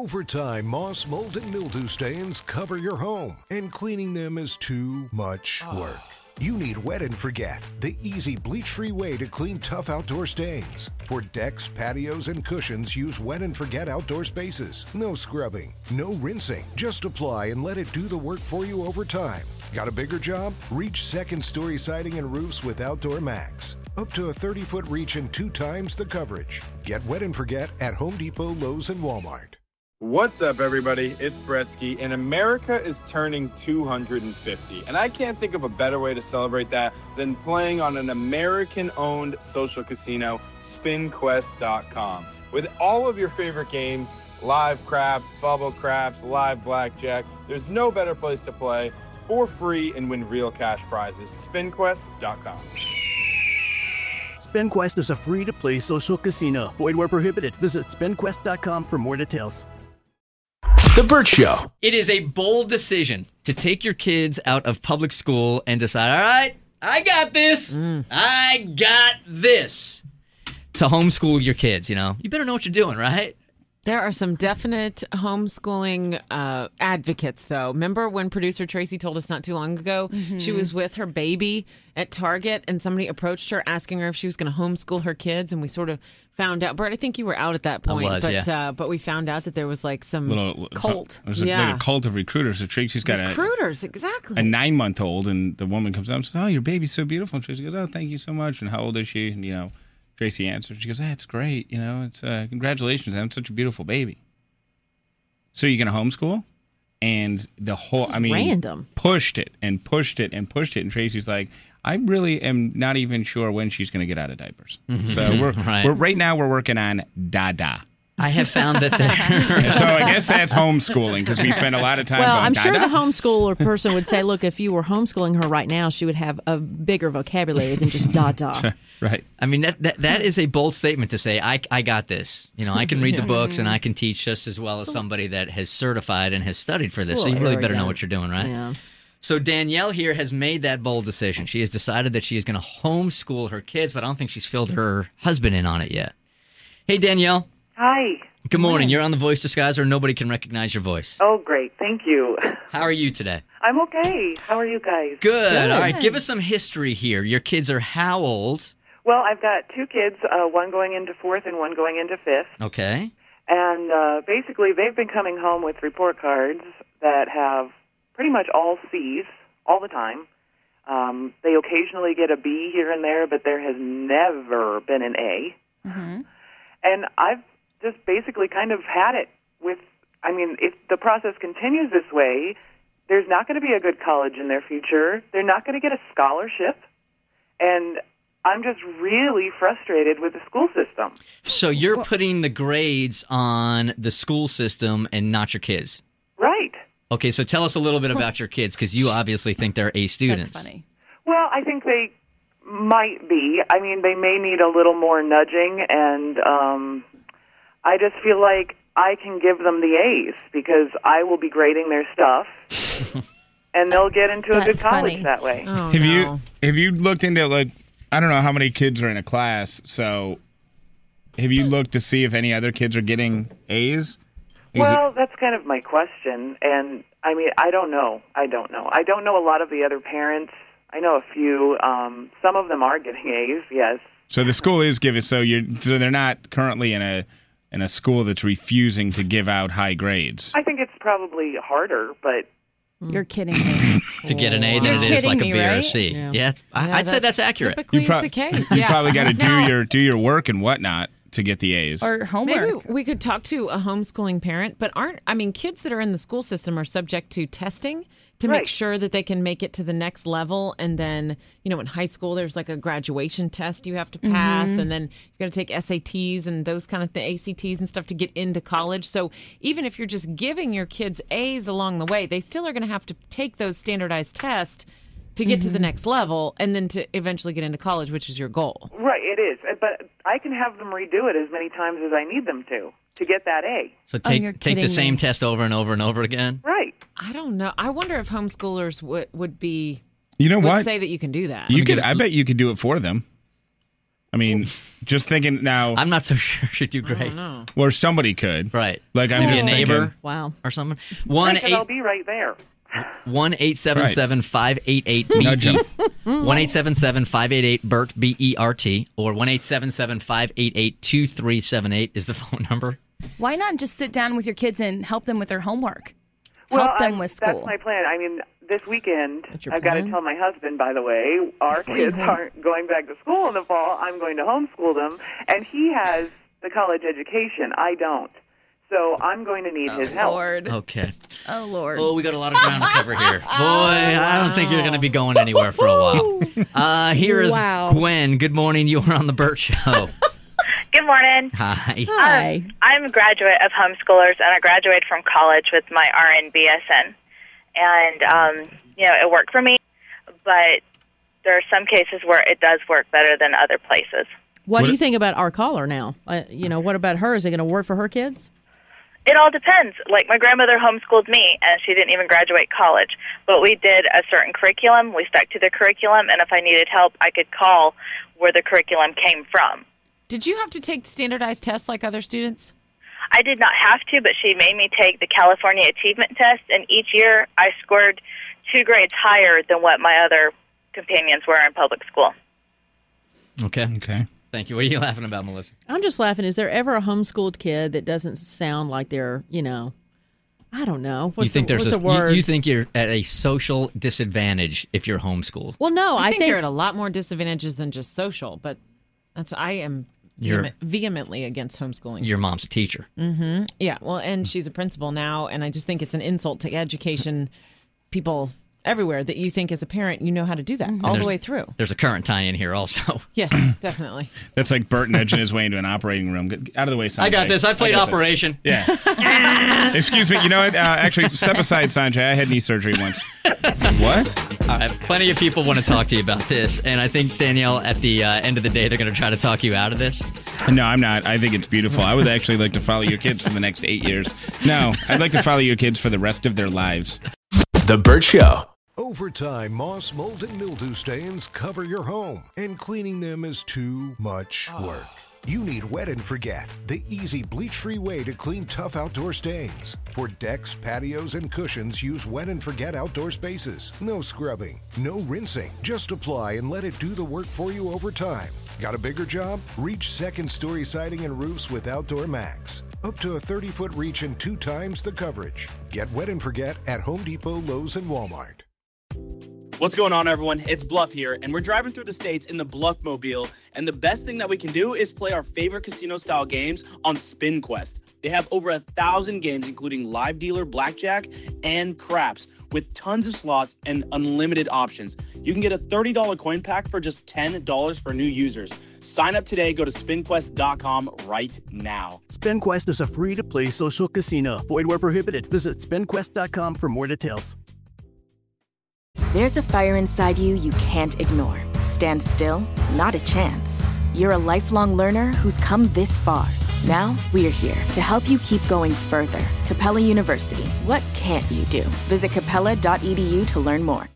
Over time, moss, mold, and mildew stains cover your home, and cleaning them is too much work. You need Wet and Forget, the easy bleach-free way to clean tough outdoor stains. For decks, patios, and cushions, use Wet and Forget outdoor spaces. No scrubbing, no rinsing. Just apply and let it do the work for you over time. Got a bigger job? Reach second-story siding and roofs with Outdoor Max. Up to a 30-foot reach and 2 times the coverage. Get Wet and Forget at Home Depot, Lowe's, and Walmart. What's up, everybody? It's Bretsky, and America is turning 250. And I can't think of a better way to celebrate that than playing on an American-owned social casino, SpinQuest.com. With all of your favorite games, live craps, bubble craps, live blackjack, there's no better place to play for free and win real cash prizes. SpinQuest.com. SpinQuest is a free-to-play social casino. Void where prohibited. Visit SpinQuest.com for more details. The Burt Show. It is a bold decision to take your kids out of public school and decide, all right, I got this. I got this. To homeschool your kids, you know. You better know what you're doing, right? There are some definite homeschooling advocates, though. Remember when producer Tracy told us not too long ago she was with her baby at Target and somebody approached her asking her if she was going to homeschool her kids, and we sort of found out. Bert, I think you were out at that point, but we found out that there was like some cult. There's like a cult of recruiters. So Tracy's got recruiters, exactly. a 9-month-old, and the woman comes up and says, "Oh, your baby's so beautiful." And Tracy goes, "Oh, thank you so much." And how old is she? And, you know, Tracy answers. She goes, "It's great. You know, it's congratulations. I'm such a beautiful baby." So you're going to homeschool? And the whole, random. pushed it and pushed it and pushed it. And Tracy's like, I really am not even sure when she's going to get out of diapers. So we're right now we're working on Dada. I have found that So I guess that's homeschooling because we spend a lot of time Well, on I'm Dada. sure the homeschooler person would say, look, if you were homeschooling her right now, she would have a bigger vocabulary than just da-da. Right. I mean, that is a bold statement to say, I got this. You know, I can read the books and I can teach just as well as somebody that has certified and has studied for this. So you really better know what you're doing, right? Yeah. So Danielle here has made that bold decision. She has decided that she is going to homeschool her kids, but I don't think she's filled her husband in on it yet. Hey, Danielle. Hi. Good morning. You're on The Voice Disguiser. Nobody can recognize your voice. Oh, great. Thank you. How are you today? I'm okay. How are you guys? Good. All right. Give us some history here. Your kids are how old? Well, I've got 2 kids, one going into 4th and one going into 5th. Okay. And basically, they've been coming home with report cards that have pretty much all C's all the time. They occasionally get a B here and there, but there has never been an A. Mm-hmm. And I've just basically kind of had it with, if the process continues this way, there's not going to be a good college in their future. They're not going to get a scholarship. And I'm just really frustrated with the school system. So you're putting the grades on the school system and not your kids? Right. Okay, so tell us a little bit about your kids, because you obviously think they're A students. That's funny. Well, I think they might be. They may need a little more nudging, and I just feel like I can give them the A's because I will be grading their stuff, and they'll get into a good college that way. Oh, Have you looked into, like, I don't know how many kids are in a class, so have you looked to see if any other kids are getting A's? Well, that's kind of my question, and I don't know. I don't know a lot of the other parents. I know a few. Some of them are getting A's, yes. So the school is giving. So they're not currently in a school that's refusing to give out high grades. I think it's probably harder, but you're kidding me. To get an A than it is like a B or a C. Yeah, I'd say that's accurate. Typically is the case. You probably got to do your work and whatnot to get the A's. Or homework. Maybe we could talk to a homeschooling parent, but kids that are in the school system are subject to testing to make sure that they can make it to the next level. And then, in high school, there's like a graduation test you have to pass. And then you've got to take SATs and those kind of ACTs and stuff to get into college. So even if you're just giving your kids A's along the way, they still are going to have to take those standardized tests to get to the next level and then to eventually get into college, which is your goal. Right, it is. But I can have them redo it as many times as I need them to get that A. So take the same test over and over and over again? Right. I don't know. I wonder if homeschoolers would be... You know would what? say that you can do that. I bet you could do it for them. I mean, just thinking now. I'm not so sure she'd do great. Or somebody could. Right. Like I'm Maybe just a neighbor. thinking, Wow. Or someone. I'll be right there. 1-877-588-BERT. 1-877-588-BERT, B-E-R-T, or 1-877-588-2378 is the phone number. Why not just sit down with your kids and help them with their homework? Well, Help them with school. That's my plan. I mean, this weekend, That's your I've got to plan? tell my husband, by the way, our kids aren't going back to school in the fall. I'm going to homeschool them. And he has the college education. I don't. So I'm going to need his help. Lord. Okay. Oh, Lord. Oh, we got a lot of ground to cover here. Boy, I don't think you're going to be going anywhere for a while. Here is Gwen. Good morning. You are on the Burt Show. Good morning. Hi. Hi. I'm a graduate of homeschoolers, and I graduated from college with my RN BSN. And, it worked for me, but there are some cases where it does work better than other places. What do you think about our caller now? What about her? Is it going to work for her kids? It all depends. Like, my grandmother homeschooled me, and she didn't even graduate college. But we did a certain curriculum. We stuck to the curriculum, and if I needed help, I could call where the curriculum came from. Did you have to take standardized tests like other students? I did not have to, but she made me take the California Achievement Test, and each year I scored 2 grades higher than what my other companions were in public school. Okay. Okay. Thank you. What are you laughing about, Melissa? I'm just laughing. Is there ever a homeschooled kid that doesn't sound like they're, I don't know. What's the words? You think you're at a social disadvantage if you're homeschooled? Well, no, I think you're at a lot more disadvantages than just social, but I am vehemently against homeschooling. Your mom's a teacher. Mm-hmm. Yeah, well, and she's a principal now, and I just think it's an insult to education people everywhere that you think as a parent you know how to do that all the way through. There's a current tie in here also. Yes, definitely. That's like Burt nudging his way into an operating room. Get out of the way, Sanjay. I got this. I played Operation. This. Yeah. Excuse me. You know what? Actually, step aside, Sanjay. I had knee surgery once. What? All right. Plenty of people want to talk to you about this, and I think, Danielle, at the end of the day, they're going to try to talk you out of this. No, I'm not. I think it's beautiful. I would actually like to follow your kids for the next 8 years. No, I'd like to follow your kids for the rest of their lives. The Burt Show. Over time, moss, mold, and mildew stains cover your home, and cleaning them is too much work. You need Wet and Forget, the easy bleach-free way to clean tough outdoor stains. For decks, patios, and cushions, use Wet and Forget outdoor spaces. No scrubbing, no rinsing. Just apply and let it do the work for you over time. Got a bigger job? Reach second-story siding and roofs with Outdoor Max. Up to a 30-foot reach and 2 times the coverage. Get Wet and Forget at Home Depot, Lowe's, and Walmart. What's going on, everyone? It's Bluff here, and we're driving through the states in the Bluffmobile, and the best thing that we can do is play our favorite casino-style games on SpinQuest. They have over 1,000 games, including live dealer blackjack and craps, with tons of slots and unlimited options. You can get a $30 coin pack for just $10 for new users. Sign up today. Go to SpinQuest.com right now. SpinQuest is a free-to-play social casino. Void where prohibited. Visit SpinQuest.com for more details. There's a fire inside you can't ignore. Stand still? Not a chance. You're a lifelong learner who's come this far. Now, we're here to help you keep going further. Capella University. What can't you do? Visit capella.edu to learn more.